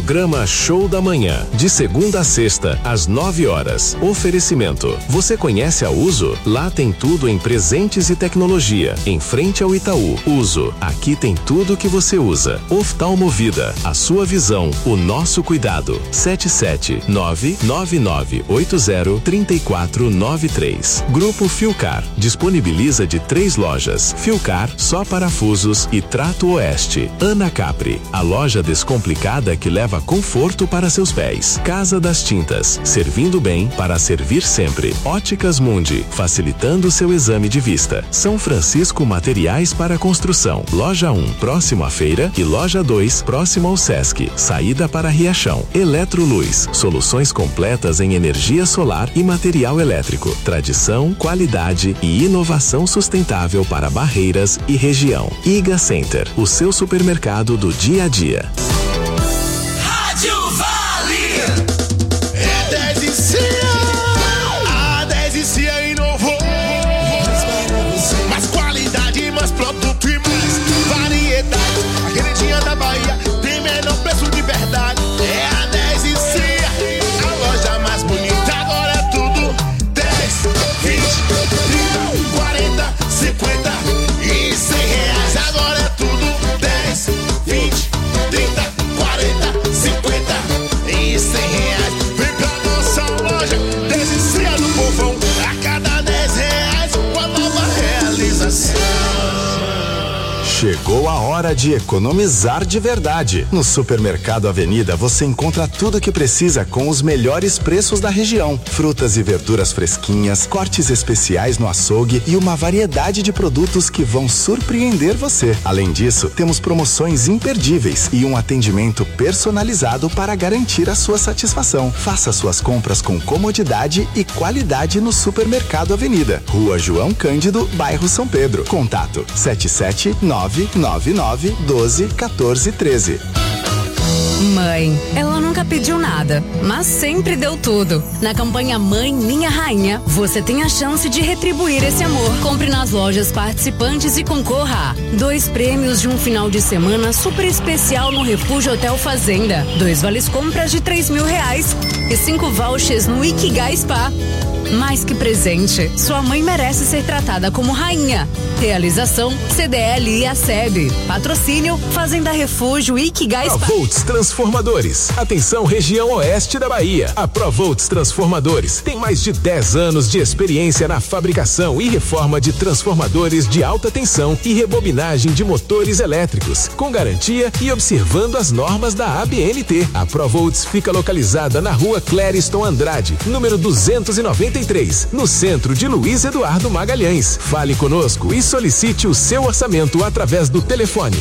Programa Show da Manhã, de segunda a sexta, às 9 horas. Oferecimento. Você conhece a Uso? Lá tem tudo em presentes e tecnologia. Em frente ao Itaú. Uso. Aqui tem tudo que você usa. Oftalmovida. A sua visão, o nosso cuidado. 77999803493. Grupo Filcar. Disponibiliza de 3 lojas. Filcar, só parafusos e Trato Oeste. Ana Capri. A loja descomplicada que leva conforto para seus pés. Casa das Tintas. Servindo bem para servir sempre. Óticas Mundi. Facilitando seu exame de vista. São Francisco Materiais para Construção. Loja 1, próximo à feira, e Loja 2, próximo ao Sesc. Saída para Riachão. Eletroluz. Soluções completas em energia solar e material elétrico. Tradição, qualidade e inovação sustentável para Barreiras e região. Iga Center. O seu supermercado do dia a dia. Rádio Vale. É 10 e Cia. A 10 e Cia inovou. Mais qualidade, mais produto e mais variedade. A queridinha da Bahia tem menor preço de verdade. É a 10 e Cia. A loja mais bonita. Agora é tudo 10, 20, 30, 40, 50 e 100 reais. Agora é tudo 10, 20, 30, 40, 50 e 100 reais. Vem pra nossa loja, 10 e Cia do povão. A cada 10 reais, uma nova realização. Chegou a hora de economizar de verdade. No Supermercado Avenida você encontra tudo o que precisa com os melhores preços da região. Frutas e verduras fresquinhas, cortes especiais no açougue e uma variedade de produtos que vão surpreender você. Além disso, temos promoções imperdíveis e um atendimento personalizado para garantir a sua satisfação. Faça suas compras com comodidade e qualidade no Supermercado Avenida. Rua João Cândido, bairro São Pedro. Contato 77999121413. Mãe, ela nunca pediu nada, mas sempre deu tudo. Na campanha Mãe Minha Rainha, você tem a chance de retribuir esse amor. Compre nas lojas participantes e concorra a 2 prêmios de um final de semana super especial no Refúgio Hotel Fazenda, 2 vales compras de R$3.000 e 5 vouchers no Ikigai Spa. Mais que presente, sua mãe merece ser tratada como rainha. Realização CDL e a SEB. Patrocínio Fazenda Refúgio Ikigai Spa. Provolts Transformadores. Atenção, região oeste da Bahia. A Provolts Transformadores tem mais de 10 anos de experiência na fabricação e reforma de transformadores de alta tensão e rebobinagem de motores elétricos, com garantia e observando as normas da ABNT. A Provolts fica localizada na rua Clériston Andrade, número 293, no centro de Luiz Eduardo Magalhães. Fale conosco e solicite o seu orçamento através do telefone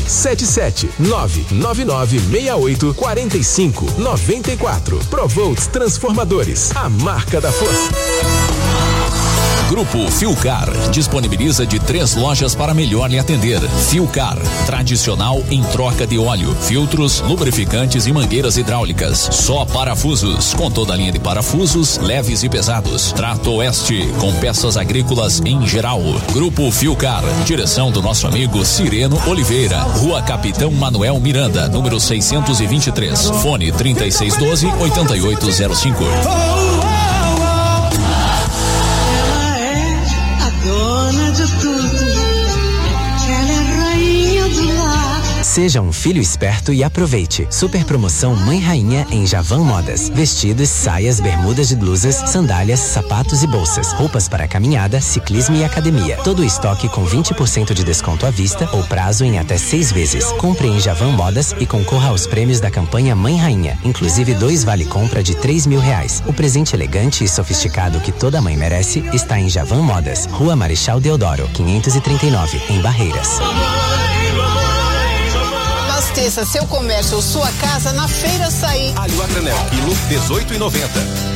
77999684594. Provolts Transformadores, a marca da força. Grupo Filcar disponibiliza de 3 lojas para melhor lhe atender. Filcar, tradicional em troca de óleo, filtros, lubrificantes e mangueiras hidráulicas. Só parafusos, com toda a linha de parafusos, leves e pesados. Trato Oeste, com peças agrícolas em geral. Grupo Filcar, direção do nosso amigo Cireno Oliveira. Rua Capitão Manuel Miranda, número 623. Fone 3612-8805. Dona de tudo, ela é rainha do lar. Seja um filho esperto e aproveite. Super promoção Mãe Rainha em Javan Modas. Vestidos, saias, bermudas de blusas, sandálias, sapatos e bolsas. Roupas para caminhada, ciclismo e academia. Todo o estoque com 20% de desconto à vista ou prazo em até 6 vezes. Compre em Javan Modas e concorra aos prêmios da campanha Mãe Rainha. Inclusive 2 vale compra de R$3.000. O presente elegante e sofisticado que toda mãe merece está em Javan Modas. Rua Marechal Deodoro, 539, em Barreiras. Abasteça seu comércio ou sua casa na Feira Açaí. Alho a granel, quilo R$18,90.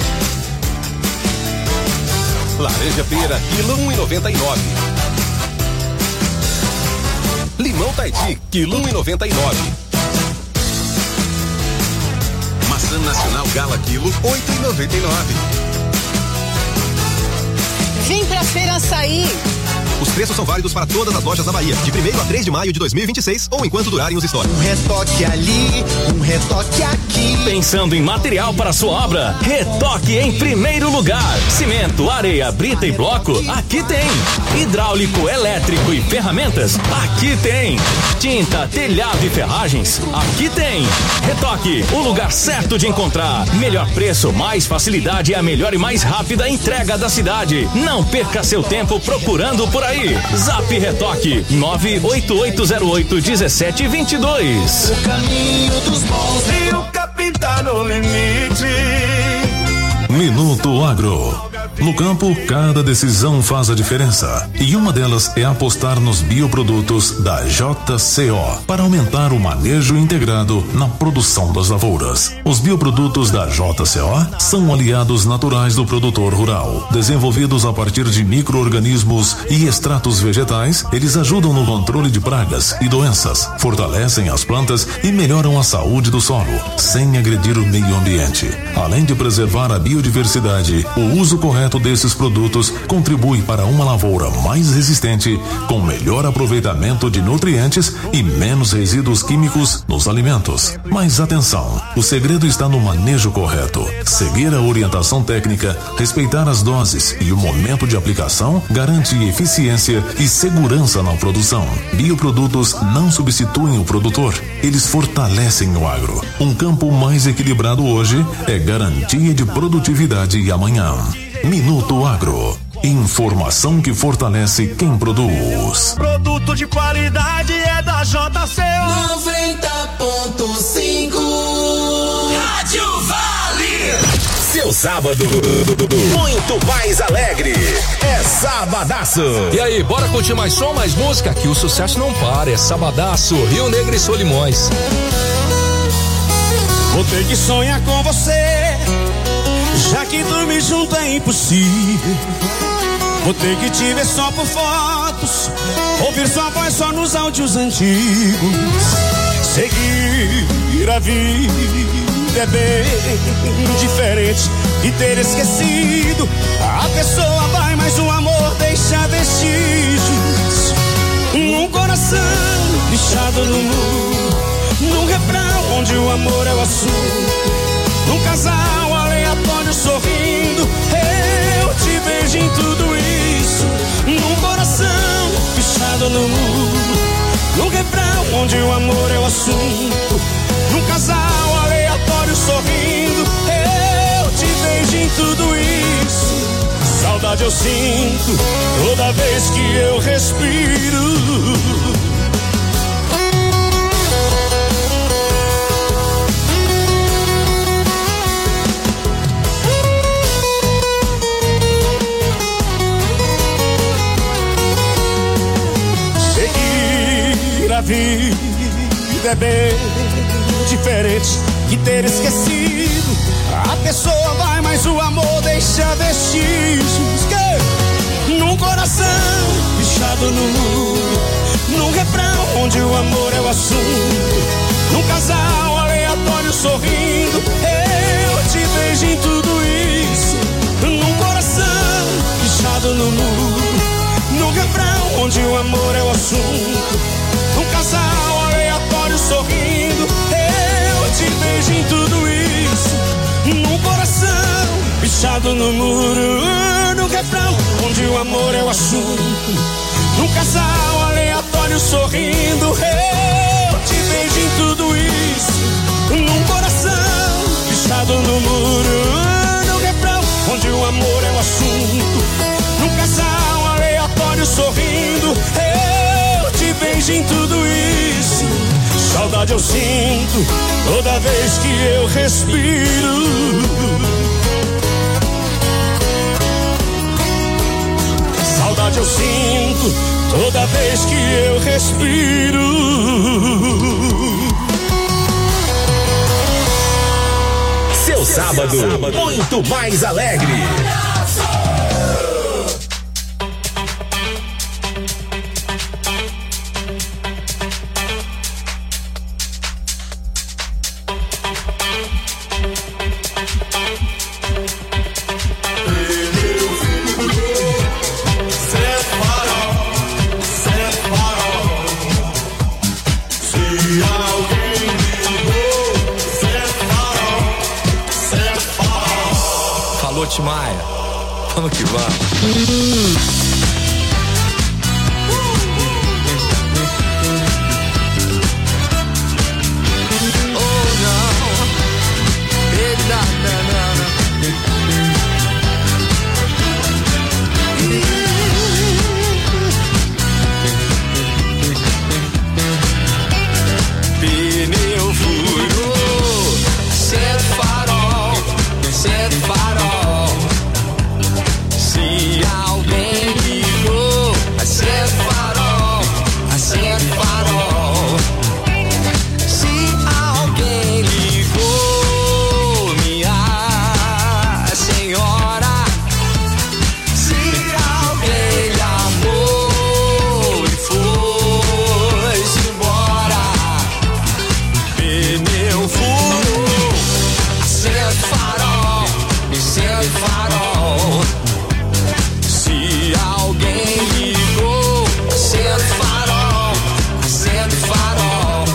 Laranja pera, quilo R$1,99. Limão Tahiti, quilo R$1,99. Maçã nacional Gala, quilo R$8,99. Vem pra Feira Açaí. Os preços são válidos para todas as lojas da Bahia, de 1º a 3 de maio de 2026 ou enquanto durarem os estoques. Um retoque ali, um retoque aqui. Pensando em material para sua obra? Retoque em primeiro lugar. Cimento, areia, brita e bloco? Aqui tem. Hidráulico, elétrico e ferramentas? Aqui tem. Tinta, telhado e ferragens? Aqui tem. Retoque, o lugar certo de encontrar. Melhor preço, mais facilidade e a melhor e mais rápida entrega da cidade. Não perca seu tempo procurando por aí. Zap Retoque 988081722. O caminho dos bons e o capim tá no limite. Minuto Agro. No campo, cada decisão faz a diferença. E uma delas é apostar nos bioprodutos da JCO para aumentar o manejo integrado na produção das lavouras. Os bioprodutos da JCO são aliados naturais do produtor rural. Desenvolvidos a partir de micro-organismos e extratos vegetais, eles ajudam no controle de pragas e doenças, fortalecem as plantas e melhoram a saúde do solo, sem agredir o meio ambiente. Além de preservar a biodiversidade, o uso correto desses produtos contribui para uma lavoura mais resistente, com melhor aproveitamento de nutrientes e menos resíduos químicos nos alimentos. Mas atenção, o segredo está no manejo correto. Seguir a orientação técnica, respeitar as doses e o momento de aplicação garante eficiência e segurança na produção. Bioprodutos não substituem o produtor, eles fortalecem o agro. Um campo mais equilibrado hoje é garantia de produtividade amanhã. Minuto Agro. Informação que fortalece quem produz. Produto de qualidade é da JCO 90.5 Rádio Vale. Seu sábado muito mais alegre. É Sabadaço. E aí, bora curtir mais som, mais música? Que o sucesso não para. É Sabadaço, Rio Negro e Solimões. Vou ter que sonhar com você, já que dormir junto é impossível. Vou ter que te ver só por fotos, ouvir sua voz só nos áudios antigos. Seguir a vida é bem diferente de ter esquecido. A pessoa vai, mas o amor deixa vestígios. Num coração pichado no muro, num refrão onde o amor é o assunto. Num casal aleatório sorrindo, eu te vejo em tudo isso. Num coração pichado no muro, num refrão onde o amor é o assunto. Num casal aleatório sorrindo, eu te vejo em tudo isso. Saudade eu sinto toda vez que eu respiro. A vida é bem diferente de ter esquecido. A pessoa vai, mas o amor deixa vestígios. Num coração pichado no muro, num refrão onde o amor é o assunto. Num casal aleatório sorrindo, eu te vejo em tudo isso. Num coração pichado no muro, num refrão onde o amor é o assunto. Num casal aleatório sorrindo, eu te vejo em tudo isso. Num coração pichado no muro, num refrão onde o amor é o assunto. Num casal aleatório sorrindo, eu te vejo em tudo isso. Num coração pichado no muro, num refrão onde o amor é o assunto. Num casal aleatório sorrindo, eu te vejo em tudo isso. Saudade eu sinto toda vez que eu respiro. Saudade eu sinto toda vez que eu respiro. Seu sábado muito mais alegre. Tim Maia. Vamos que vamos. Pneu furou, acende farol, acende farol. Se alguém ligou, acende farol, acende farol. Se alguém ligou, minha senhora, se alguém lhe amou e foi-se embora. Pneu furou, acende farol, acende farol. Se alguém ligou, acende farol, acende farol.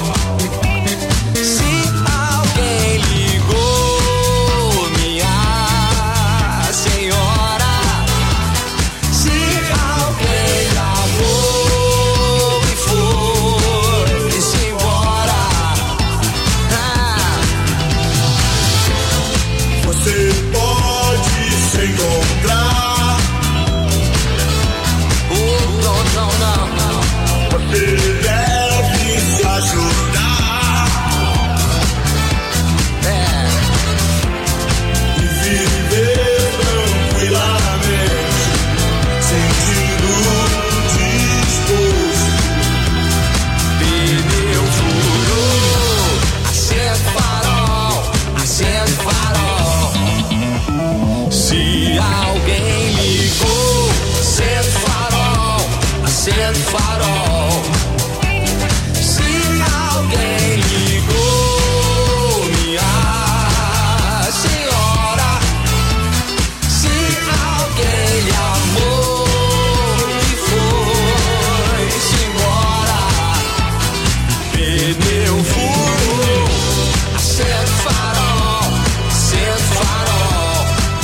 Se alguém ligou, minha senhora, se alguém lhe amou e foi-se embora. Você pode se encontrar. Não, não, não, não. Você deve se ajudar e viver tranquilamente, sentindo disposto. Pneu furou, acende farol, acende farol. Se alguém ligou, acende farol, acende farol. Se alguém ligou, minha senhora, se alguém lhe amou e foi-se embora. Pneu furou, acende farol, acende farol.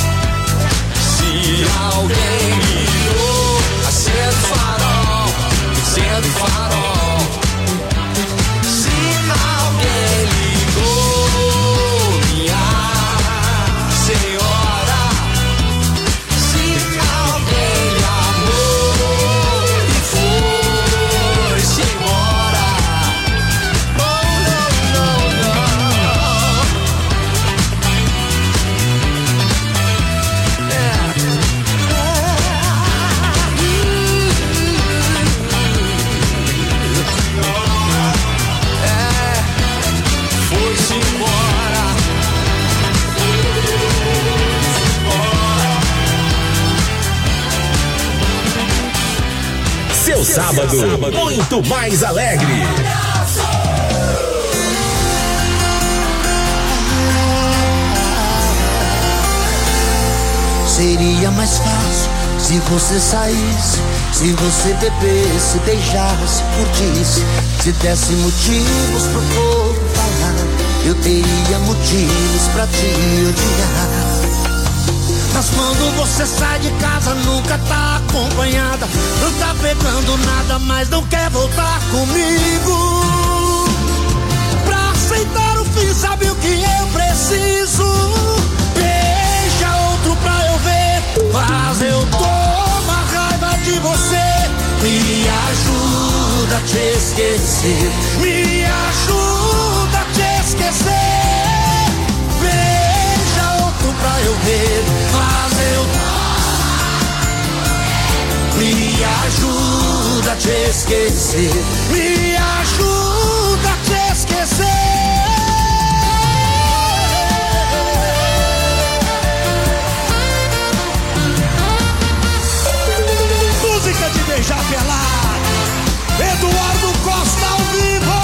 Se alguém ligou, acende farol, acende farol. Se alguém ligou, minha senhora, se alguém lhe amou e foi-se embora. Oh, não, não, foi-se embora. Seu sábado, muito mais alegre. Seria mais fácil se você saísse, se você bebesse, beijasse, curtisse, se desse motivos pro povo falar, eu teria motivos pra te odiar. Mas quando você sai de casa nunca tá acompanhada, não tá pegando nada, mas não quer voltar comigo. Pra aceitar o fim, sabe o que eu preciso? Beija outro pra eu ver, mas eu tô uma raiva de você. Me ajuda a te esquecer, me ajuda a te esquecer. Beija outro pra eu ver, mas eu me ajuda a te esquecer, me ajuda a te esquecer. Música de beijar pelado, Eduardo Costa ao vivo.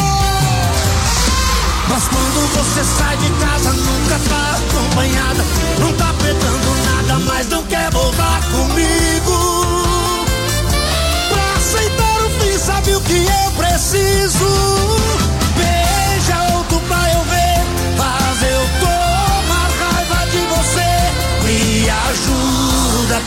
Mas quando você sai de casa nunca tá acompanhada, não tá pegando nada, mas não quer voltar comigo. Pra aceitar o fim, sabe o que eu preciso? Beija outro pra eu ver, mas eu tô uma raiva de você. Me ajuda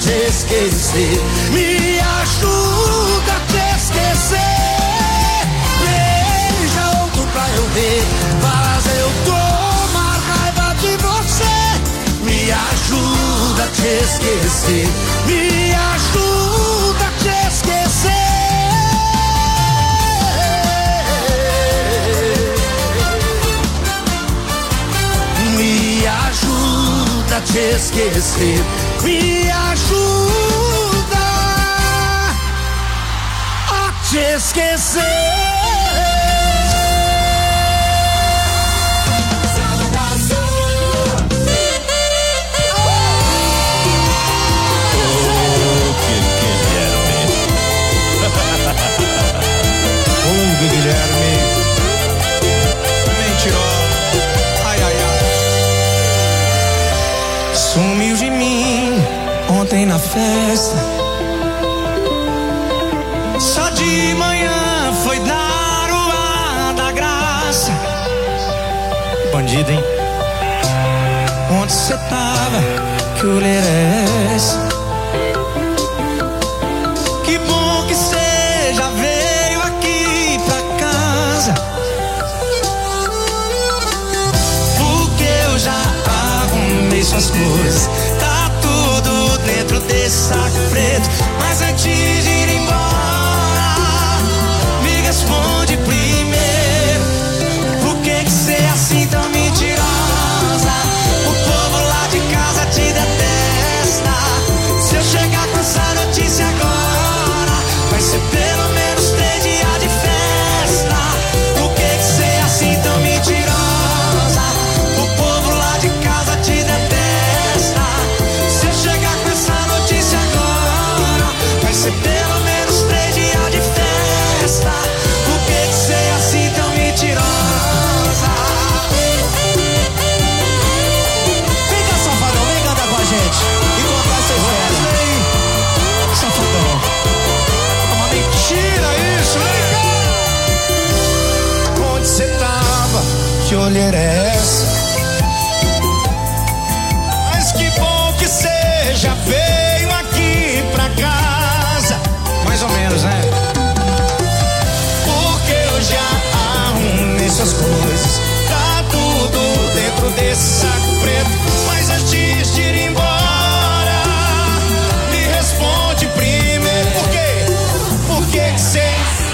te esquecer. Me ajuda a te esquecer. Beija outro pra eu ver, faz eu tomar raiva de você. Me ajuda a te esquecer. Me ajuda a te esquecer. Me ajuda a te esquecer. Me ajuda a te esquecer. Guilherme, mentiroso. Ai, ai, ai. Sumiu de mim ontem na festa. Só de manhã foi dar o ar da graça. Bandido, hein? Onde cê tava? Que olheira é essa? Que bom que cê já veio aqui pra casa, porque eu já arrumei suas coisas. Tá tudo dentro desse saco preto. Mas antes de ir embora, me responde primeiro: por que cê é assim tão mentirosa? O povo lá de casa te detesta. Se eu chegar com essa notícia agora, vai ser pelo menos 3 dias de festa. Por que cê é assim tão mentirosa? O povo lá de casa te detesta. Se eu chegar com essa notícia agora, vai ser pelo menos 3 dias de festa. Por que cê é assim tão mentirosa? Vem cá, safadão, vem cantar com a gente e contar essa história. Safadão, é uma mentira isso, vem cá. Onde cê tava? Que olheira é essa? Mas que bom que cê já veio aqui pra casa. Mais ou menos, né? Porque eu já arrumei suas coisas. Tá tudo dentro desse saco preto. Mas antes de ir embora, me responde primeiro: por quê? Por que cê...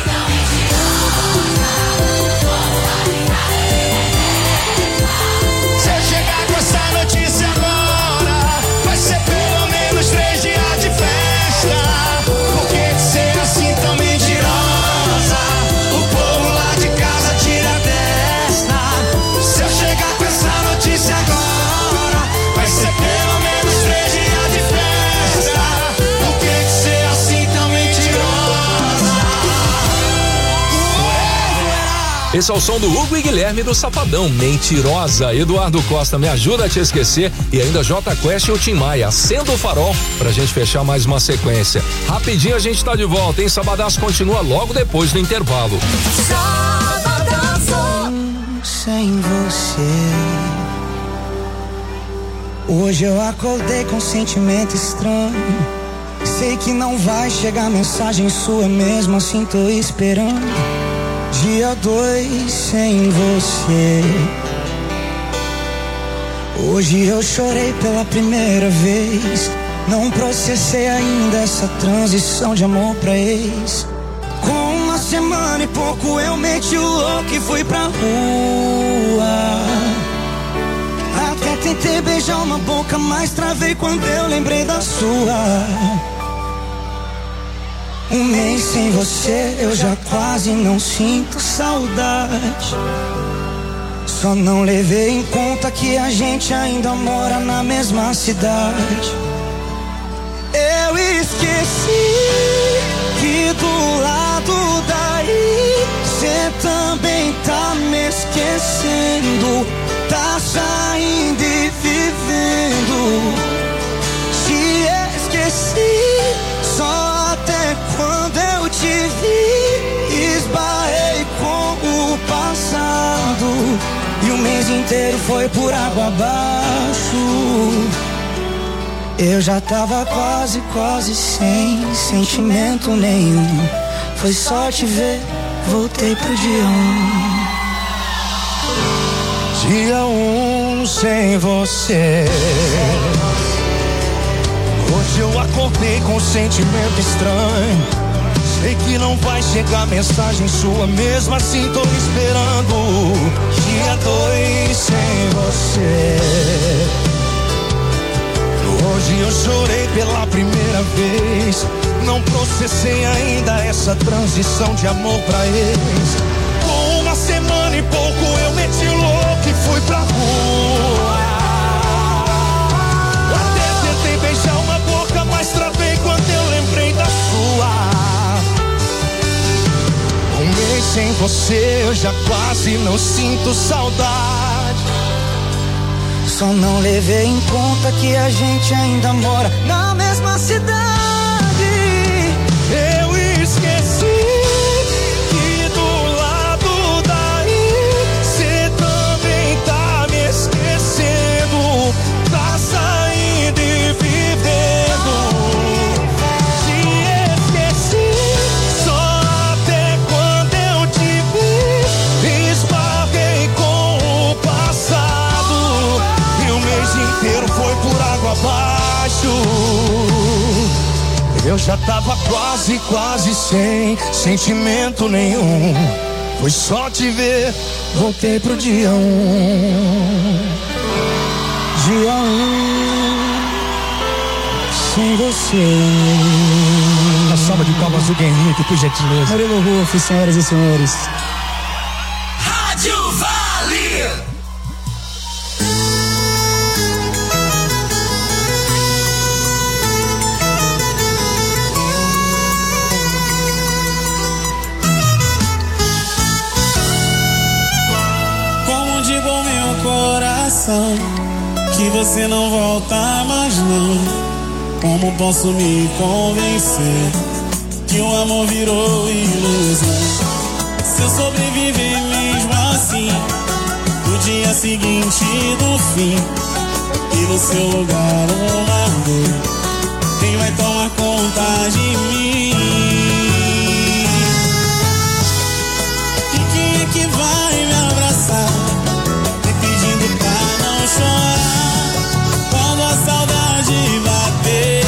Se eu chegar com essa notícia agora, vai ser pelo menos 3 dias de festa. Por que cê é assim tão mentirosa? O povo lá de casa tira a testa. Se eu chegar com essa notícia agora, vai ser pelo menos 3 dias de festa. Por que cê é assim tão mentirosa? Esse é o som do Hugo e Guilherme do Safadão, Mentirosa. Eduardo Costa, Me Ajuda a Te Esquecer, e ainda J Quest e o Tim Maia, Acenda o Farol, pra gente fechar mais uma sequência. Rapidinho a gente tá de volta, hein? Sabadaço continua logo depois do intervalo. Sem você, hoje eu acordei com um sentimento estranho. Sei que não vai chegar mensagem sua, mesmo assim tô esperando. Dia 2 sem você. Hoje eu chorei pela primeira vez. Não processei ainda essa transição de amor pra ex. Com uma semana e pouco eu meti o louco e fui pra rua. Até tentei beijar uma boca, mas travei quando eu lembrei da sua. Um mês sem você eu já quase não sinto saudade. Só não levei em conta que a gente ainda mora na mesma cidade. Eu esqueci que do lado daí cê também tá me esquecendo. Tá saindo e vivendo. Te esqueci só até quando eu te vi. Esbarrei com o passado e o mês inteiro foi por água abaixo. Eu já tava quase sem sentimento nenhum. Foi só te ver, voltei pro dia 1. Dia 1 sem você. Hoje eu acordei com um sentimento estranho. Sei que não vai chegar mensagem sua, mesmo assim tô esperando. Dia 2 sem você. Hoje eu chorei pela primeira vez. Não processei ainda essa transição de amor pra ex. Com uma semana e pouco eu meti o louco e fui pra rua. Até tentei beijar uma boca, mas travei quando eu lembrei da sua. Um mês sem você eu já quase não sinto saudade. Só não levei em conta que a gente ainda mora na mesma cidade. Eu esqueci que do lado daí cê também tá me esquecendo. Tá saindo e vivendo. Te esqueci só até quando eu te vi. Esbarrei com o passado e o mês inteiro foi por água abaixo. Eu já tava quase sem sentimento nenhum. Foi só te ver, voltei pro dia 1. Dia 1 sem você. A salva de palmas do Henrique, por gentileza. Murilo Rufo, senhoras e senhores. Rádio Vale. Como digo ao meu coração que você não volta mais não. Como posso me convencer que o amor virou ilusão? Se eu sobreviver mesmo assim, no dia seguinte do fim, e no seu lugar uma dor, quem vai tomar conta de mim? E quem é que vai me abraçar, me pedindo pra não chorar, quando a saudade bater?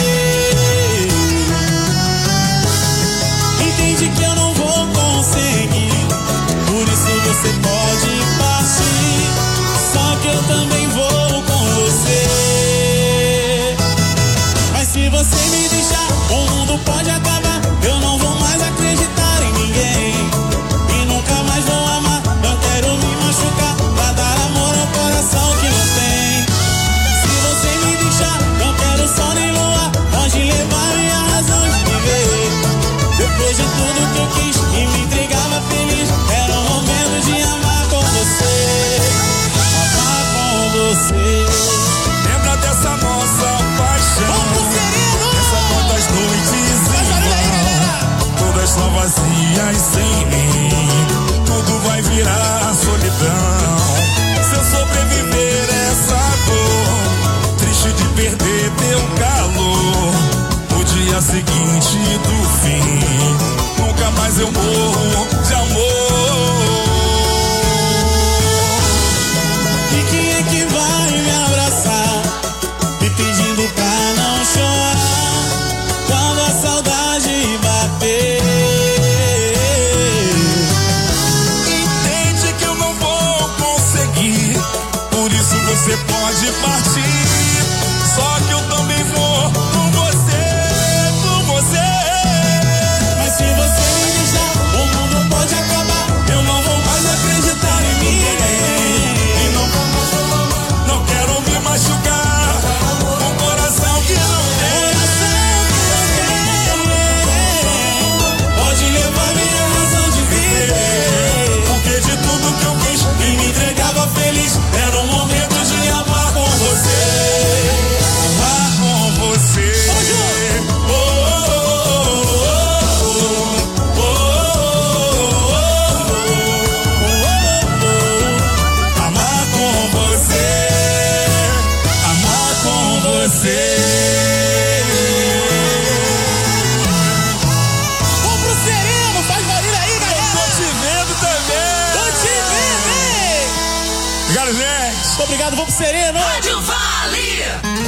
Entende que eu não vou conseguir, por isso você pode partir, só que eu também vou com você. Mas se você me deixar, o mundo pode acabar. Eu não vou mais acreditar em ninguém e nunca mais vou amar. Não quero me machucar pra dar amor ao coração que não tem. Se você me deixar, não quero sol nem lua, pode levar minha razão de viver. Depois de tudo que eu quis e me entregava feliz, era o momento de amar com você. Amar com você. Lembra dessa nossa paixão? Pensa quantas noites em vão, todas só vazias sem mim. Tudo vai virar solidão. Se eu sobreviver essa dor, triste de perder teu calor, no dia seguinte do fim, nunca mais eu morro de amor. E quem é que vai me abraçar, me pedindo pra não chorar, quando a saudade bater? Entende que eu não vou conseguir, por isso você pode partir, só que eu também vou com você, com você. Mas se você me deixar, o mundo Obrigado, vamos pro Sereno. Rádio Vale.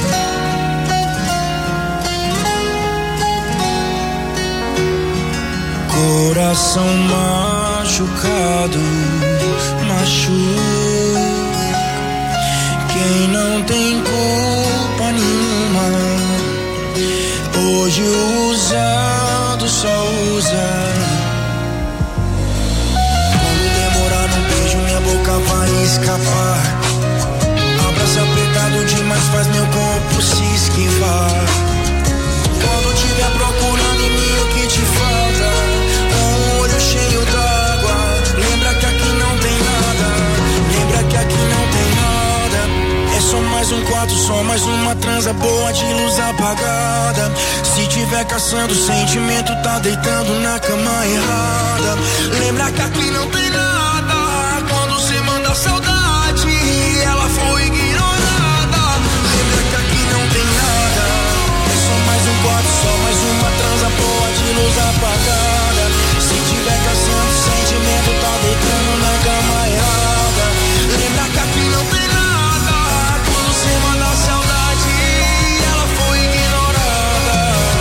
Coração machucado, machuca. Quem não tem culpa nenhuma, hoje o usado só usa. Quando demorar no beijo, minha boca vai escapar. Abraço apertado demais faz meu corpo se esquivar. Quando tiver procurando em mim o que te falta, um olho cheio d'água, lembra que aqui não tem nada. Lembra que aqui não tem nada. É só mais um quarto, só mais uma transa boa de luz apagada. Se tiver caçando sentimento, tá deitando na cama errada. Lembra que aqui não tem nada. Quando cê manda saudade, ela foi ignorada. Lembra que aqui não tem nada. É só mais um quarto, só mais uma transa boa de luz apagada. Se tiver caçando sentimento, tá deitando na cama errada. Lembra que aqui não tem nada. Quando cê manda saudade, ela foi ignorada.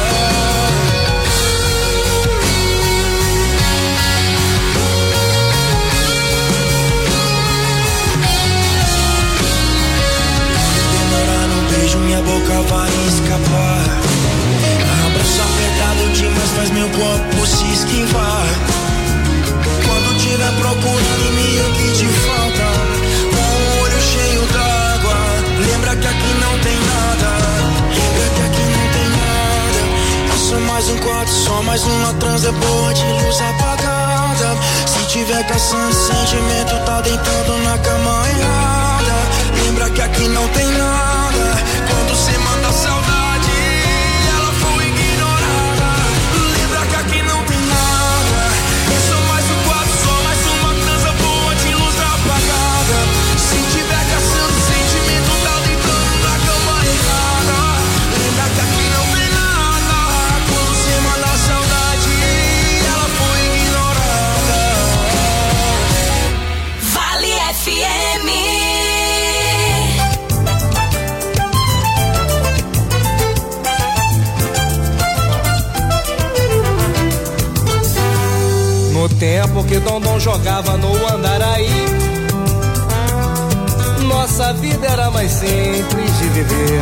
Demorar no beijo, minha boca vai escapar. Abraço apertado demais faz meu corpo se esquivar. Quando tiver procurando em mim o que te falta, um olho cheio d'água, lembra que aqui não tem nada. Lembra que aqui não tem nada. É só mais um quarto, só mais uma transa boa de luz apagada. Se tiver caçando sentimento, tá deitando na cama errada. Lembra que aqui não tem nada. Quando cê manda saudade, ela foi ignorada. Lembra que aqui não tem nada. É só mais um quarto, só mais uma transa boa de luz apagada. Se tiver caçando sentimento, tá deitando na cama errada. Lembra que aqui não tem nada. Quando cê manda saudade, ela foi ignorada. Vale FM. No tempo que Dondon jogava no Andaraí, nossa vida era mais simples de viver.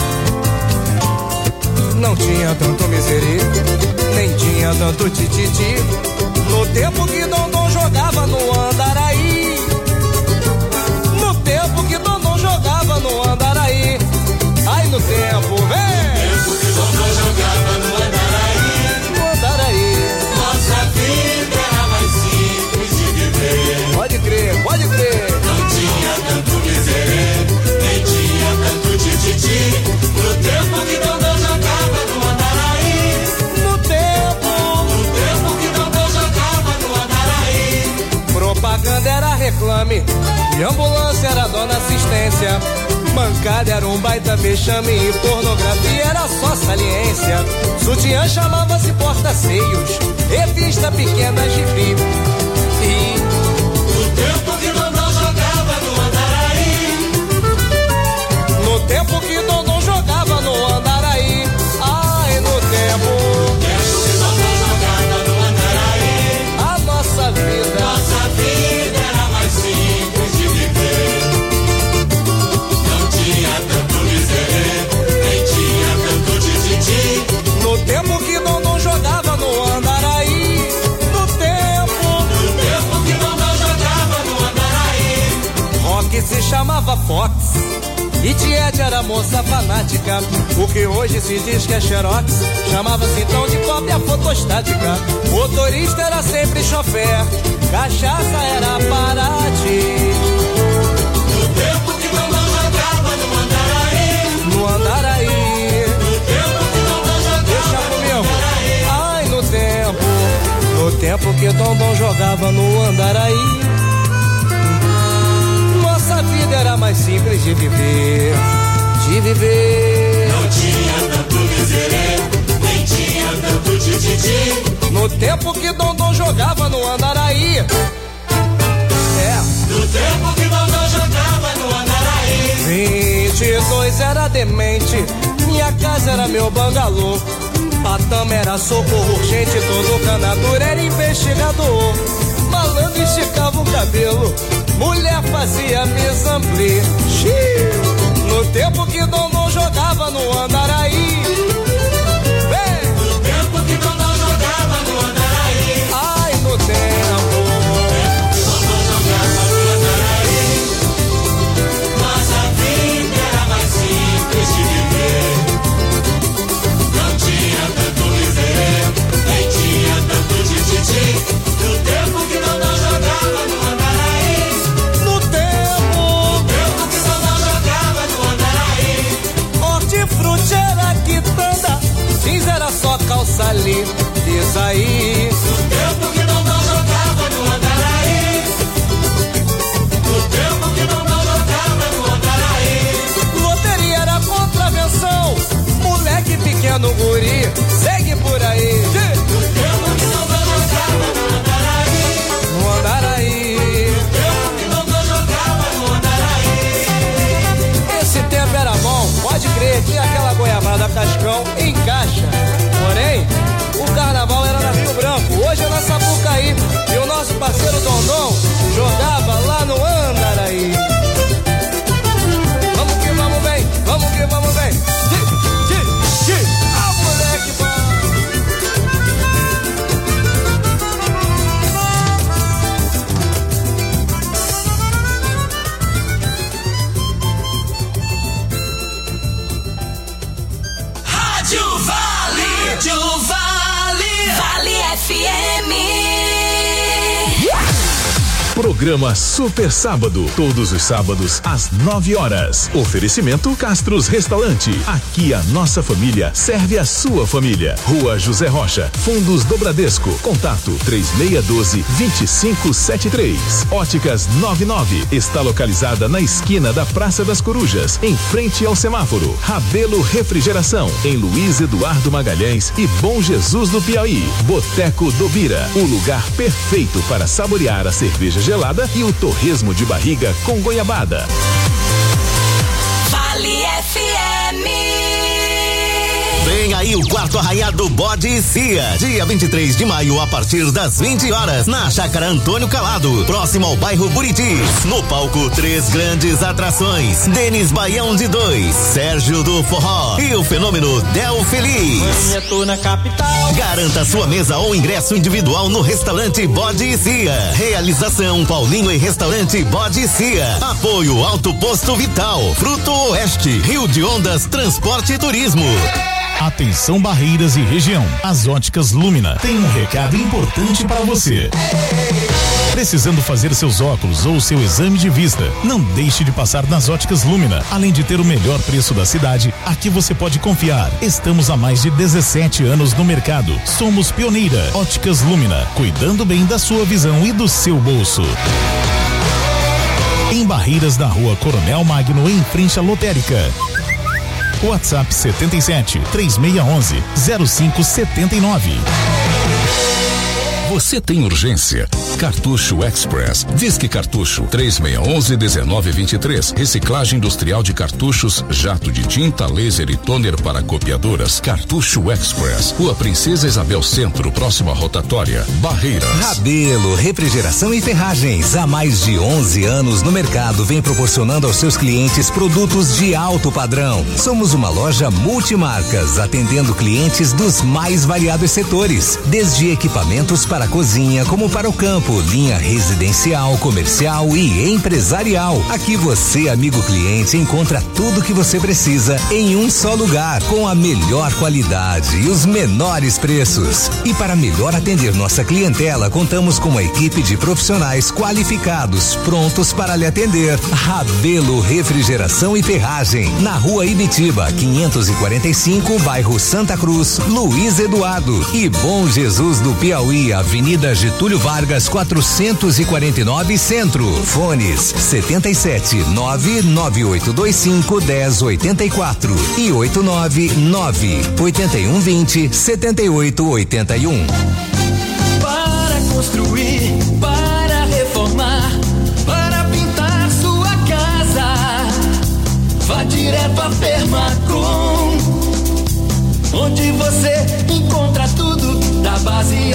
Não tinha tanto miserê, nem tinha tanto tititi. No tempo que Dondon jogava no Andaraí, no tempo que Dondon jogava no Andaraí. Ai, no tempo, vem! No tempo que Dondon jogava no Andaraí, no Andaraí, nossa vida era mais simples de viver. Pode crer, pode crer. Não tinha tanto miserê, nem tinha tanto tititi. No tempo que Dondon jogava no Andaraí, no tempo que Dondon jogava no Andaraí. Propaganda era reclame, e ambulância era dona assistência. Bancada era um baita vexame e pornografia era só saliência. Sutiã chamava-se porta-seios, revista pequena gibi. E no tempo que Dondon jogava no Andaraí, no tempo que Dondon jogava no Andaraí. Ai, no tempo que Dondon jogava no Andaraí, a nossa vida era mais simples de viver. Não tinha tanto miserê, nem tinha tanto tititi. No tempo que Dondon jogava no Andaraí, no tempo que Dondon jogava no Andaraí. Rock se chamava Fox e Tiete era moça fanática. O que hoje se diz que é xerox chamava-se então de cópia fotostática. Motorista era sempre chofer, cachaça era parate. No tempo que Dondon jogava no Andaraí, no Andaraí, no tempo que Dondon jogava deixa comigo. no Andaraí. Ai, no tempo que Dondon jogava no Andaraí, nossa vida era mais simples de viver, de viver. Não tinha tanto miserê, nem tinha tanto tititi. No tempo que Dondon jogava no Andaraí. No tempo que Dondon jogava no Andaraí, 22 era demente, minha casa era meu bangalô. A Tama era socorro urgente, todo canador era investigador. Malandro esticava o cabelo, mulher fazia mise-en-plie. No tempo que Dondon jogava no Andaraí. No tempo que Dondon jogava no Andaraí. Ai, no tempo que Dondon jogava no Andaraí. Nossa vida era mais simples de viver. Não tinha tanto miserê, nem tinha tanto tititi. No tempo que Dondon jogava no Andaraí. No tempo que Dondon jogava no Andaraí. Hortifruti era quitanda, jeans era só calça ali. Diz aí. No tempo que Dondon jogava no Andaraí. No tempo que Dondon jogava no Andaraí. Loteria era contravenção, moleque pequeno guri, segue por aí. No tempo que Dondon jogava no Andaraí. No Andaraí. No tempo que Dondon jogava no Andaraí. Esse tempo era bom, pode crer, tinha aquela goiabada cascão em caixa. Porém, o carnaval era na Rio Branco, hoje é na Sapucaí. E o nosso parceiro Dondon jogava lá no Andaraí. Vamos que vamos bem, vamos que vamos bem. Ah, moleque bom. Rádio Vale. Rádio Vale. Vale FM. Programa Super Sábado, todos os sábados às 9 horas. Oferecimento Castros Restaurante. Aqui a nossa família serve a sua família. Rua José Rocha, Fundos do Bradesco. Contato 3612-2573. Óticas 99 está localizada na esquina da Praça das Corujas, em frente ao semáforo. Rabelo Refrigeração, em Luiz Eduardo Magalhães e Bom Jesus do Piauí. Boteco do Bira, o lugar perfeito para saborear a cerveja gelada e o torresmo de barriga com goiabada. Vale FM. Vem aí o quarto arraiado Bode e Cia, dia 23 de maio a partir das 20 horas na Chácara Antônio Calado, próximo ao bairro Buritis. No palco, 3 grandes atrações: Denis Baião de 2, Sérgio do Forró e o fenômeno Del Feliz. Eu tô na capital. Garanta sua mesa ou ingresso individual no restaurante Bode e Cia. Realização Paulinho e Restaurante Bode e Cia. Apoio Alto Posto Vital, Fruto Oeste, Rio de Ondas, Transporte e Turismo. Atenção Barreiras e região. As Óticas Lumina tem um recado importante para você. Precisando fazer seus óculos ou seu exame de vista? Não deixe de passar nas Óticas Lumina. Além de ter o melhor preço da cidade, aqui você pode confiar. Estamos há mais de 17 anos no mercado. Somos pioneira. Óticas Lumina, cuidando bem da sua visão e do seu bolso. Em Barreiras, da Rua Coronel Magno, em frente à lotérica. WhatsApp 77 3611 0579. Você tem urgência? Cartucho Express. Disque Cartucho 3611-1923. Reciclagem industrial de cartuchos, jato de tinta, laser e toner para copiadoras. Cartucho Express. Rua Princesa Isabel Centro, próximo à rotatória. Barreiras. Rabelo, Refrigeração e Ferragens. Há mais de 11 anos no mercado, vem proporcionando aos seus clientes produtos de alto padrão. Somos uma loja multimarcas, atendendo clientes dos mais variados setores, desde equipamentos para a cozinha como para o campo, linha residencial, comercial e empresarial. Aqui você, amigo cliente, encontra tudo o que você precisa em um só lugar, com a melhor qualidade e os menores preços. E para melhor atender nossa clientela, contamos com uma equipe de profissionais qualificados, prontos para lhe atender. Rabelo, Refrigeração e Ferragem, na Rua Ibitiba, 545, bairro Santa Cruz, Luiz Eduardo e Bom Jesus do Piauí, Avenida Getúlio Vargas, 449 Centro. Fones 77 99825 1084 e 899 8120 7881. Para construir, para reformar, para pintar sua casa,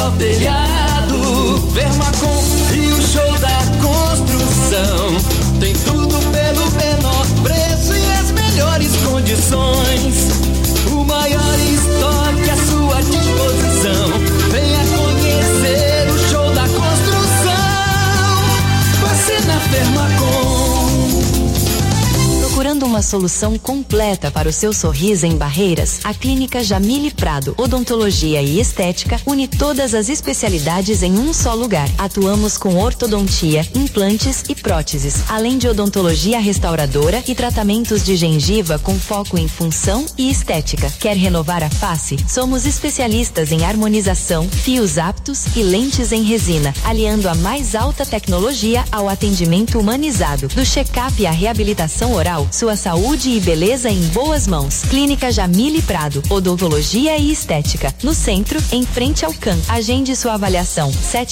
melhor telhado. Vermacom e o show da construção. Tem tudo pelo menor preço e as melhores condições. O maior estoque à sua disposição. Venha conhecer o show da construção. Você na Vermacom. Procurando uma solução completa para o seu sorriso em Barreiras, a Clínica Jamile Prado, Odontologia e Estética, une todas as especialidades em um só lugar. Atuamos com ortodontia, implantes e próteses, além de odontologia restauradora e tratamentos de gengiva com foco em função e estética. Quer renovar a face? Somos especialistas em harmonização, fios aptos e lentes em resina, aliando a mais alta tecnologia ao atendimento humanizado. Do check-up à reabilitação oral, sua saúde e beleza em boas mãos. Clínica Jamile Prado, Odontologia e Estética. No centro, em frente ao CAN. Agende sua avaliação.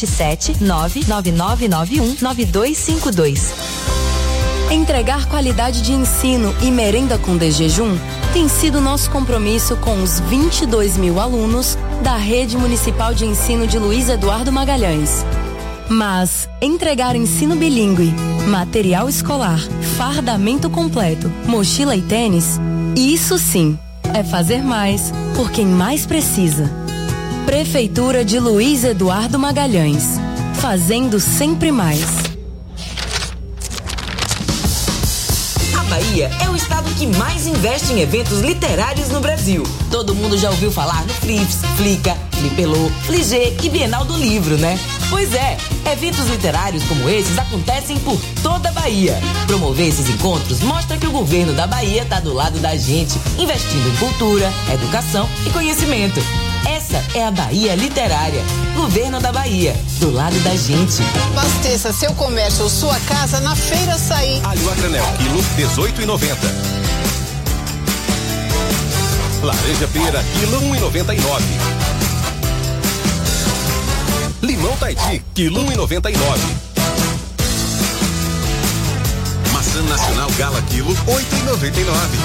77999919252. Entregar qualidade de ensino e merenda com desjejum tem sido nosso compromisso com os 22 mil alunos da Rede Municipal de Ensino de Luiz Eduardo Magalhães. Mas entregar ensino bilíngue, material escolar, fardamento completo, mochila e tênis, isso sim é fazer mais por quem mais precisa. Prefeitura de Luiz Eduardo Magalhães, fazendo sempre mais. A Bahia é o estado que mais investe em eventos literários no Brasil. Todo mundo já ouviu falar no Flips, Flica, Flipelô, Fligê e Bienal do Livro, né? Pois é, eventos literários como esses acontecem por toda a Bahia. Promover esses encontros mostra que o governo da Bahia está do lado da gente, investindo em cultura, educação e conhecimento. Essa é a Bahia Literária. Governo da Bahia, do lado da gente. Abasteça seu comércio ou sua casa na Feira Açaí. Alho a granel, quilo R$18,90. Laranja pera, quilo R$1,99. Limão Taiti, quilo R$1,99. Maçã nacional Gala, quilo R$8,99.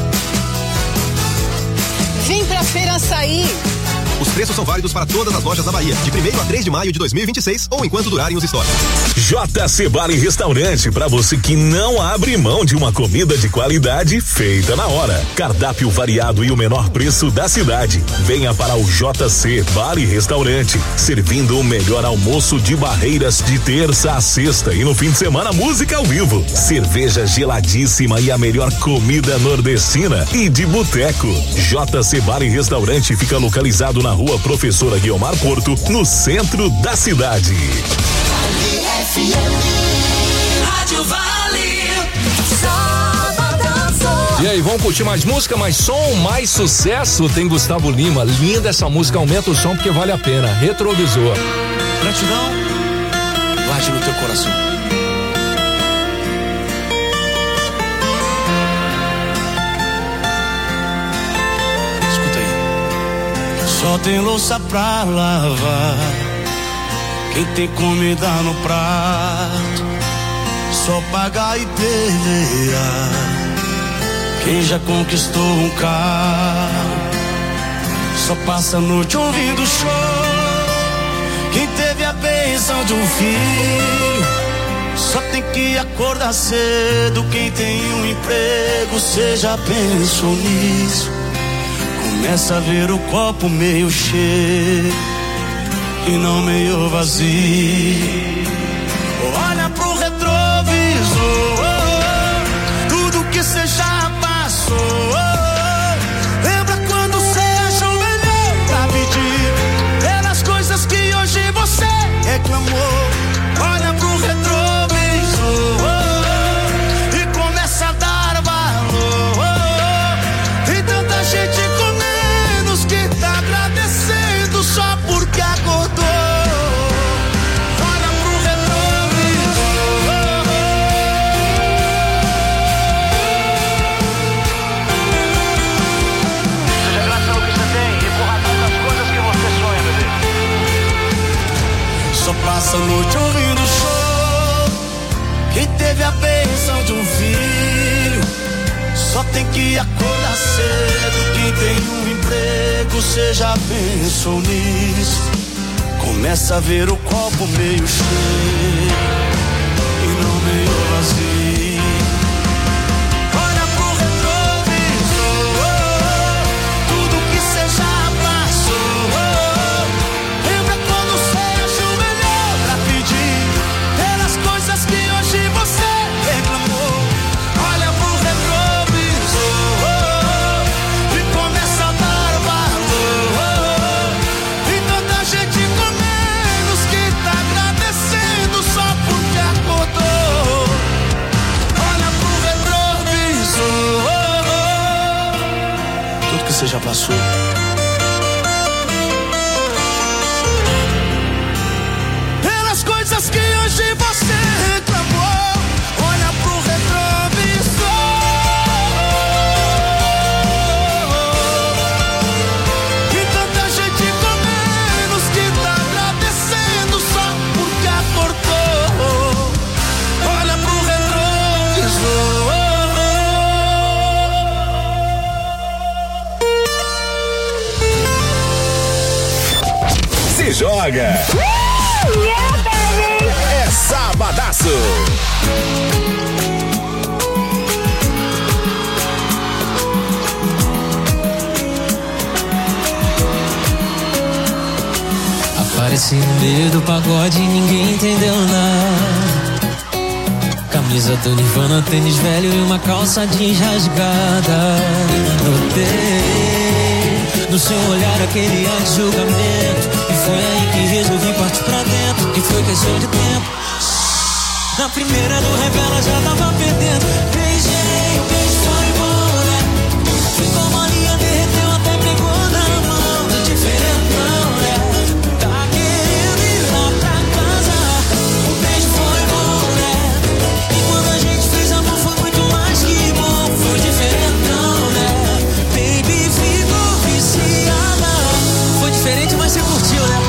Vem pra Feira Açaí. Os preços são válidos para todas as lojas da Bahia, de 1º a 3 de maio de 2026 ou enquanto durarem os estoques. JC Bar e Restaurante, para você que não abre mão de uma comida de qualidade feita na hora. Cardápio variado e o menor preço da cidade. Venha para o JC Bar e Restaurante, servindo o melhor almoço de Barreiras de terça a sexta e no fim de semana música ao vivo, cerveja geladíssima e a melhor comida nordestina e de boteco. JC Bar e Restaurante fica localizado na Rua Professora Guiomar Porto, no centro da cidade. Rádio Vale. E aí, vamos curtir mais música, mais som, mais sucesso? Tem Gustavo Lima, linda essa música, aumenta o som porque vale a pena. Retrovisor. Gratidão, guarde no teu coração. Só tem louça pra lavar, quem tem comida no prato, só pagar e pelear. Quem já conquistou um carro, só passa a noite ouvindo show. Quem teve a bênção de um filho, só tem que acordar cedo. Quem tem um emprego, cê já pensou nisso? Começa a ver o copo meio cheio e não meio vazio. Olha pro retrovisor, tudo que cê já passou. Lembra quando cê achou melhor pra pedir pelas coisas que hoje você reclamou. Olha pro retrovisor e começa a dar valor. Tem tanta gente só porque acordou. Olha pro retrovisor. Seja grato pelo que você tem e por razão das coisas que você sonha, bebê. Só passa a noite ouvindo show. Quem teve a bênção de um filho, só tem que acordar cedo. Quem tem um emprego, cê já pensou nisso? começa a ver o copo meio cheio e não meio vazio. Olha pro retrovisor, tudo que cê já passou. Lembra quando cê achou melhor pra pedir pelas coisas que hoje você reclamou. Olha pro retrovisor e começa a dar valor. E tanta gente com menos que tá agradecendo só porque acordou. Olha pro retrovisor, tudo que você já passou. Pelas coisas que hoje você reclamou. Olha pro retrovisor e tanta gente com menos que tá agradecendo só porque acordou. Olha pro retrovisor. Se joga! É sabadaço! Apareci no meio do pagode e ninguém entendeu nada. Camisa do Nirvana, tênis velho e uma calça jeans rasgada. Notei no seu olhar aquele ar de julgamento, e foi aí que resolvi partir pra dentro, e foi questão de tempo. Na primeira do revela já tava perdendo. Beijei, o beijo foi bom, né? Ficou molinha, derreteu até pegou na mão. Diferentão, né? Tá querendo ir lá pra casa. O beijo foi bom, né? E quando a gente fez amor foi muito mais que bom. Foi diferentão, né? Baby, ficou viciada. Foi diferente, mas você curtiu, né?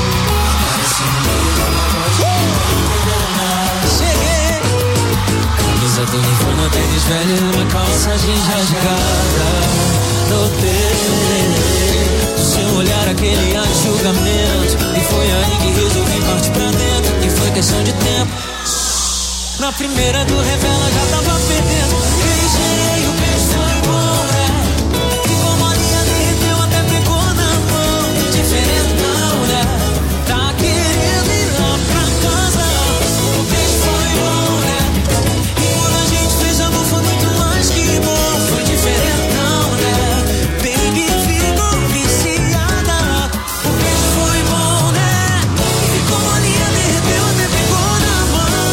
Cheguei. Camisa do Nirvana, tênis velho, uma calça jeans rasgada. Notei do seu olhar aquele ar de julgamento, e foi aí que resolvi partir pra dentro, e foi questão de tempo. Na primeira do revela já tava perdendo. Beijei, o beijo foi bom, né? Ficou molinha, derreteu até pegou na mão. Diferentão, né? Tá querendo ir lá pra casa. O beijo foi bom, né? E quando a gente fez amor foi muito mais que bom. Foi diferentão, né? Baby, ficou viciada. O beijo foi bom, né? Ficou molinha, derreteu até pegou na mão.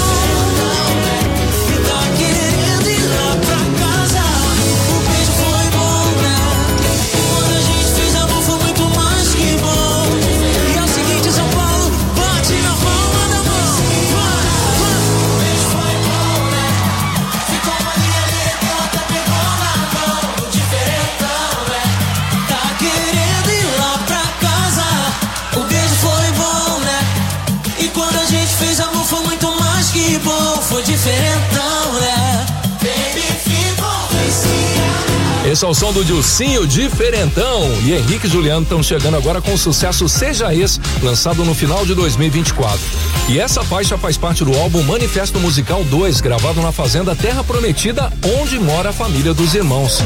E tá querendo ir lá pra casa. O beijo foi bom, né? E quando a gente fez amor foi muito mais que bom. E é o seguinte, São Paulo, bate na palma da mão. O beijo foi bom, né? Ficou molinha, derreteu até pegou na mão. Diferentão, né? Tá querendo ir lá pra casa. O beijo foi bom, né? E quando a gente fez amor foi muito mais que bom. Foi diferentão, né? Baby, ficou viciada. Esse é o som do Dilcinho, Diferentão. E Henrique e Juliano estão chegando agora com o sucesso Seja Esse, lançado no final de 2024. E essa faixa faz parte do álbum Manifesto Musical 2, gravado na fazenda Terra Prometida, onde mora a família dos irmãos.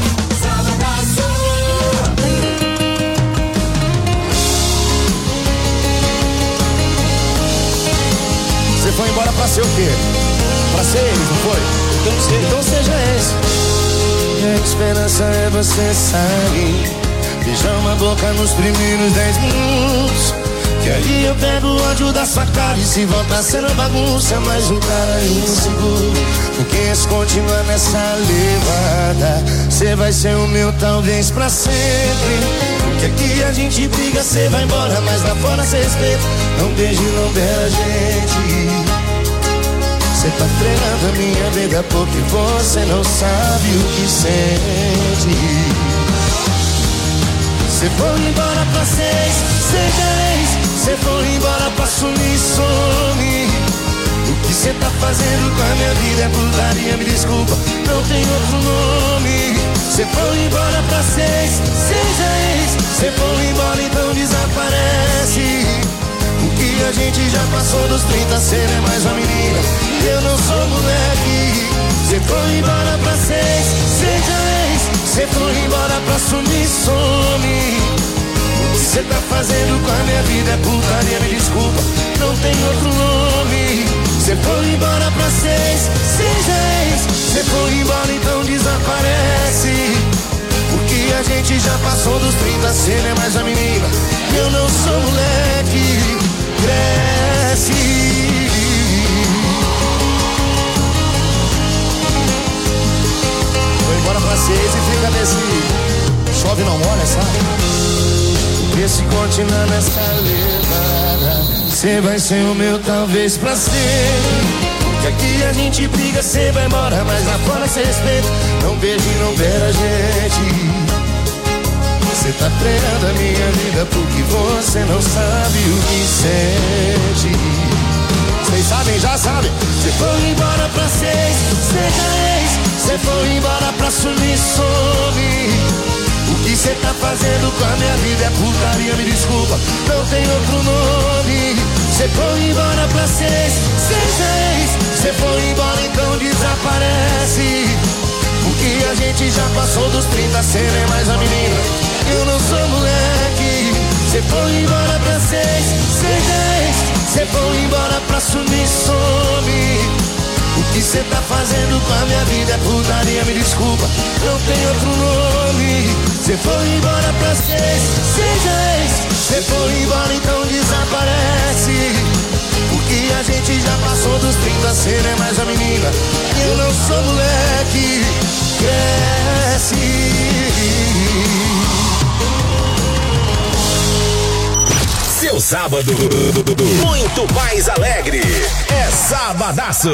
Você foi embora pra ser o quê? Pra ser eles, não foi? Então seja esse. E a esperança é você sair, beijar uma boca nos primeiros 10 minutos, que aí eu pego o ódio da sua cara. E se voltar a ser uma bagunça, mais um cara inseguro. Porque se continuar nessa levada, cê vai ser o meu talvez pra sempre. Porque aqui a gente briga, cê vai embora, mas lá fora cê respeita. Não beije, não beija a gente. Cê tá treinando a minha vida porque você não sabe o que sente. Cê foi embora pra seis, seja ex. Cê foi embora pra sumir, some. O que cê tá fazendo com a minha vida é putaria, me desculpa, não tem outro nome. Cê foi embora pra seis, seja ex. Cê foi embora, então desaparece. O Porque a gente já passou dos 30, cê não é mais uma menina. Eu não sou moleque. Cê foi embora pra seis, seja ex. Cê foi embora pra sumir, some. O que cê tá fazendo com a minha vida é putaria, me desculpa, não tem outro nome. Cê foi embora pra seis, seja ex. Cê foi embora, então desaparece. Porque a gente já passou dos 30, cê não é mais a menina. Eu não sou moleque, cresce. Foi embora pra seis e fica nesse chove não molha, sabe? Porque se continuar nessa levada, cê vai ser o meu talvez pra sempre. Que aqui a gente briga, cê vai embora, mas lá fora cê respeita. Não vejo e não ver a gente. Cê tá freando a minha vida porque você não sabe o que sente. Vocês sabem, já sabem. Cê foi embora pra seis, seja ex. Cê foi embora pra sumir, some. O que cê tá fazendo com a minha vida é putaria, me desculpa, não tem outro nome. Cê foi embora pra seis, seja ex. Cê foi embora, então desaparece. Porque a gente já passou dos 30, cê não é mais a menina. Eu não sou moleque. Cê foi embora pra seis, seja ex. Cê foi embora pra sumir, some. O que cê tá fazendo com a minha vida é putaria, me desculpa, não tem outro nome. Cê foi embora pra seis, seja ex. Cê foi embora, então desaparece. Porque a gente já passou dos 30, cê não é mais a menina. Eu não sou moleque, cresce. Seu sábado muito mais alegre. É Sabadaço.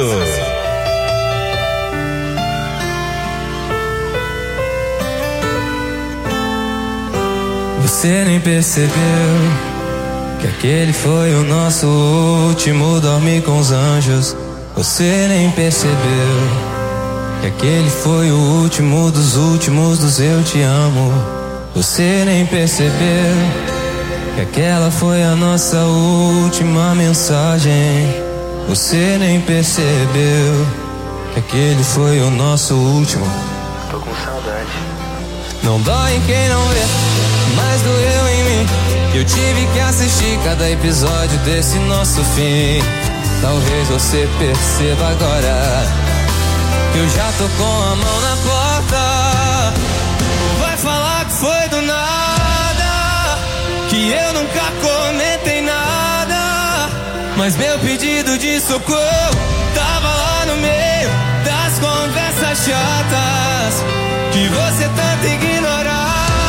Você nem percebeu que aquele foi o nosso último dormir com os anjos. Você nem percebeu que aquele foi o último dos eu te amo. Você nem percebeu que aquela foi a nossa última mensagem. Você nem percebeu que aquele foi o nosso último. Tô com saudade. Não dói em quem não vê, mas doeu em mim. Eu tive que assistir cada episódio desse nosso fim. Talvez você perceba agora que eu já tô com a mão na porta. Vai falar que foi do nada, que eu nunca comentei nada. Mas meu pedido de socorro tava lá no meio das conversas chatas que você tanto ignorava.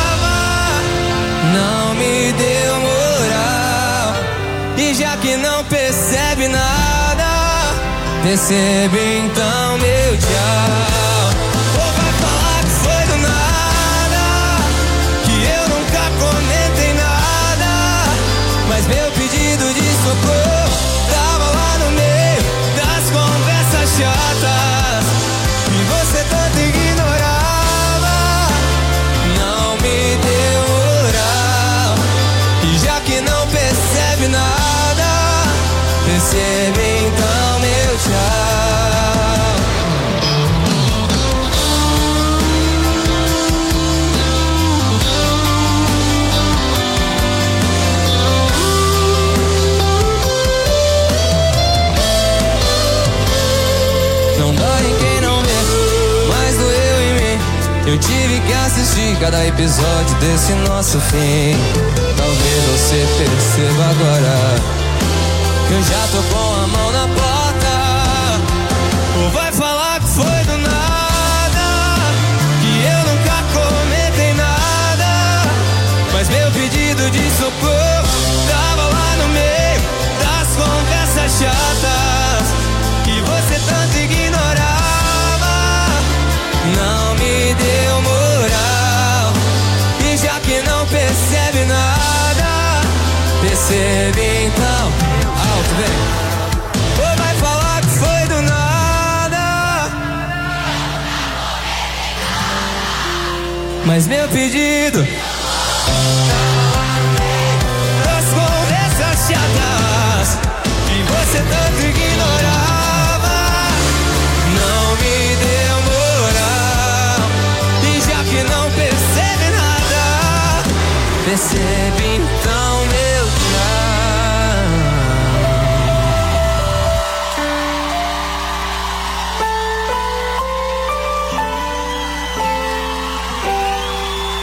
Não me deu moral, e já que não percebe nada, percebe então meu tchau. Ou vai falar que foi do nada, que eu nunca comentei nada. Mas meu pedido de socorro tava lá no meio das conversas chatas que você tanto ignorava. Não me deu moral, e já que não percebe nada, percebe então meu tchau. Não dói em quem não vê, mas doeu em mim. Eu tive que assistir cada episódio desse nosso fim. Talvez você perceba agora que eu já tô com a mão na porta. Ou vai falar que foi do nada, que eu nunca comentei nada. Mas meu pedido de socorro tava lá no meio das conversas chatas que você tanto ignorava. Não me deu moral, e já que não percebe nada, percebe então. Alto, vem. Ou vai falar que foi do nada, mas meu pedido das conversas chatas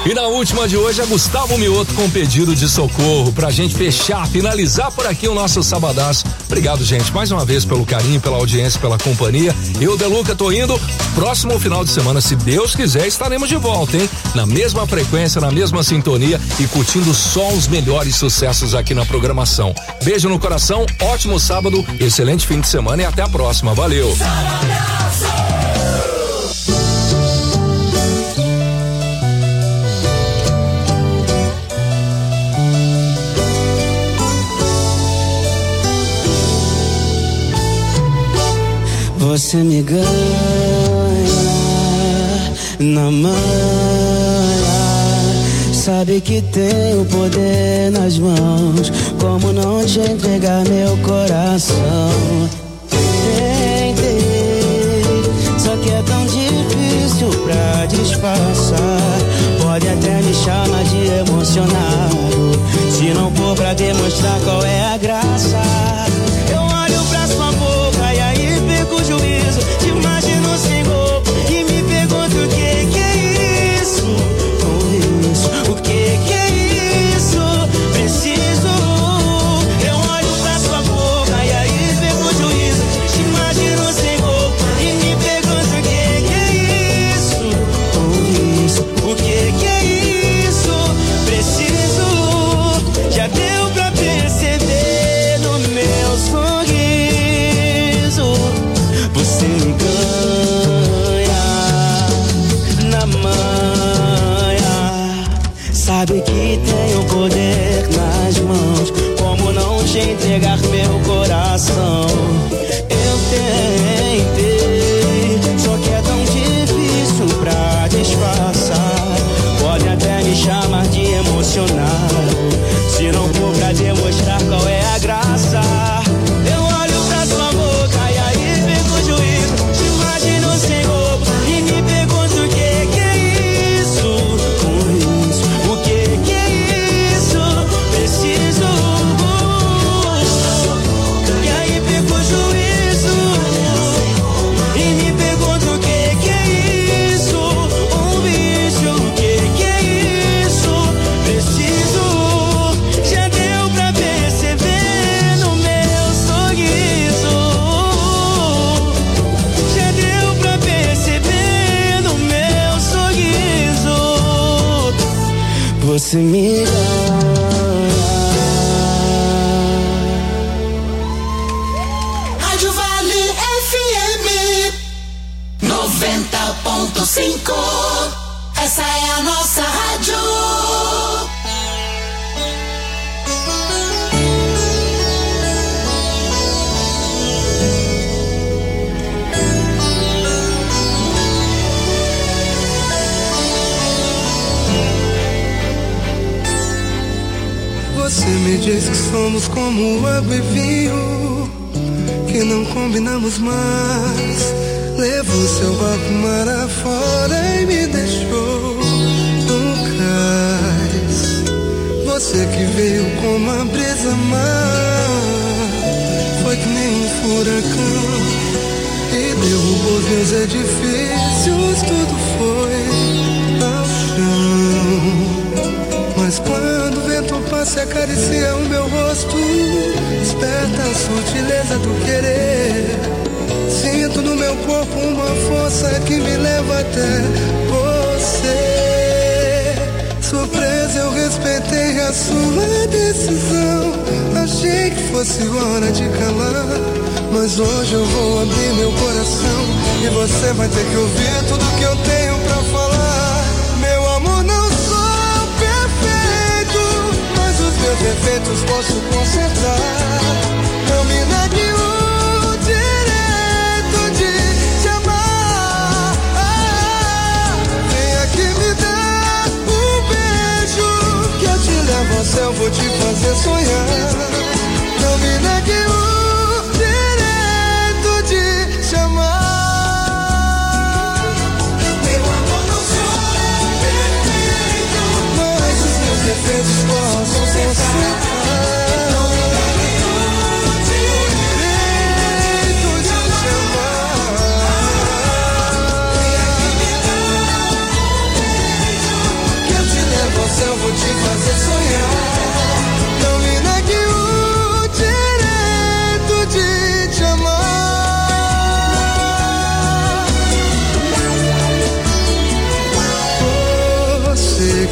E na última de hoje é Gustavo Mioto com pedido de socorro pra gente fechar, finalizar por aqui o nosso sabadaço. Obrigado, gente, mais uma vez pelo carinho, pela audiência, pela companhia. Eu, Deluca, tô indo. Próximo final de semana, se Deus quiser, estaremos de volta, hein? Na mesma frequência, na mesma sintonia e curtindo só os melhores sucessos aqui na programação. Beijo no coração, ótimo sábado, excelente fim de semana e até a próxima. Valeu! Você me ganha na manhã, sabe que tem o poder nas mãos. Como não te entregar meu coração? Tentei, só que é tão difícil pra disfarçar. Pode até me chamar de emocionado, se não for pra demonstrar qual é a graça. Eu olho pra sua boca e aí perco o juízo. Te imagino sem roupa e me pergunto o que é isso? O que é isso? Preciso. Eu olho pra sua boca e aí perco o juízo. Te imagino sem roupa e me pergunto o que é isso? O que é isso? Preciso. Já deu pra perceber no meu sorriso. Você me ganha na manhã, sabe que tem o poder nas mãos. Como não te entregar meu coração? Eu tentei, só que é tão difícil pra disfarçar. Pode até me chamar de emocionado, se não for pra demonstrar qual é a graça. Eu olho pra sua boca e aí perco o juízo. Te imagino sem roupa e me pergunto o que é isso? O que é isso? Preciso. E aí perco o juízo e me pergunto o que é isso? Um bicho, o que é isso? Preciso. Já deu pra perceber no meu sorriso. Já deu pra perceber no meu sorriso. Você me Rádio Vale FM 90.5. Essa é a nossa rádio. Você me diz que somos como água e vinho, que não combinamos mais. Levou seu barco mar afora e me deixou no cais. Você que veio como a brisa mar, foi que nem um furacão e derrubou meus edifícios, tudo foi ao chão. Mas quando o vento passa e acaricia o meu rosto, desperta a sutileza do querer. Sinto no meu corpo uma força que me leva até você. Surpresa, eu respeitei a sua decisão. Achei que fosse hora de calar, mas hoje eu vou abrir meu coração e você vai ter que ouvir tudo que eu tenho pra falar. Meu amor, não sou perfeito, mas os meus defeitos posso consertar. Não me negue o direito de te amar. Vem aqui me dar um beijo, que eu te levo ao céu, vou te fazer sonhar. Não me negue o direito de te amar. Meu amor, não sou perfeito, mas os meus defeitos posso consertar. Não me negue o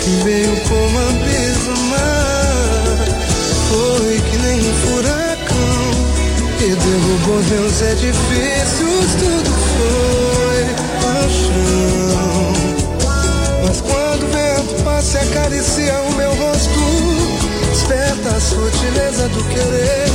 que veio como a brisa mar. Foi que nem um furacão que derrubou meus edifícios, tudo foi ao chão. Mas quando o vento passa e acaricia o meu rosto, desperta a sutileza do querer.